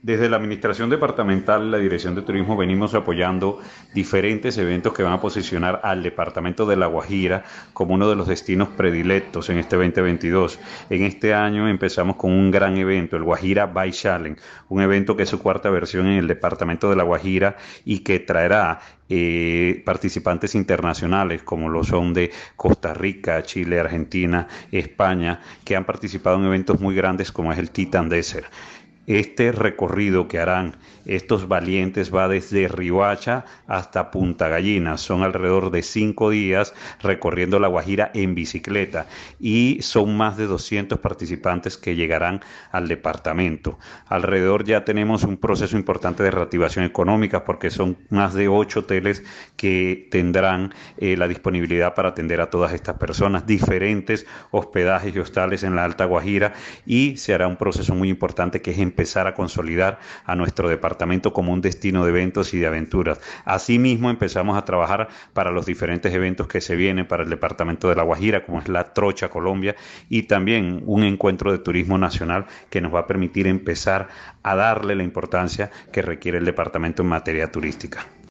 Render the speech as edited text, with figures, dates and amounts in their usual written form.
Desde la Administración Departamental, la Dirección de Turismo, venimos apoyando diferentes eventos que van a posicionar al Departamento de La Guajira como uno de los destinos predilectos en este 2022. En este año empezamos con un gran evento, el Guajira Bike Challenge, un evento que es su cuarta versión en el Departamento de La Guajira y que traerá participantes internacionales como lo son de Costa Rica, Chile, Argentina, España, que han participado en eventos muy grandes como es el Titan Desert. Este recorrido que harán estos valientes va desde Riohacha hasta Punta Gallinas. Son alrededor de 5 días recorriendo La Guajira en bicicleta y son más de 200 participantes que llegarán al departamento. Alrededor ya tenemos un proceso importante de reactivación económica porque son más de 8 hoteles que tendrán la disponibilidad para atender a todas estas personas, diferentes hospedajes y hostales en la Alta Guajira, y se hará un proceso muy importante que es empezar a consolidar a nuestro departamento como un destino de eventos y de aventuras. Asimismo, empezamos a trabajar para los diferentes eventos que se vienen para el departamento de La Guajira, como es la Trocha Colombia, y también un encuentro de turismo nacional que nos va a permitir empezar a darle la importancia que requiere el departamento en materia turística.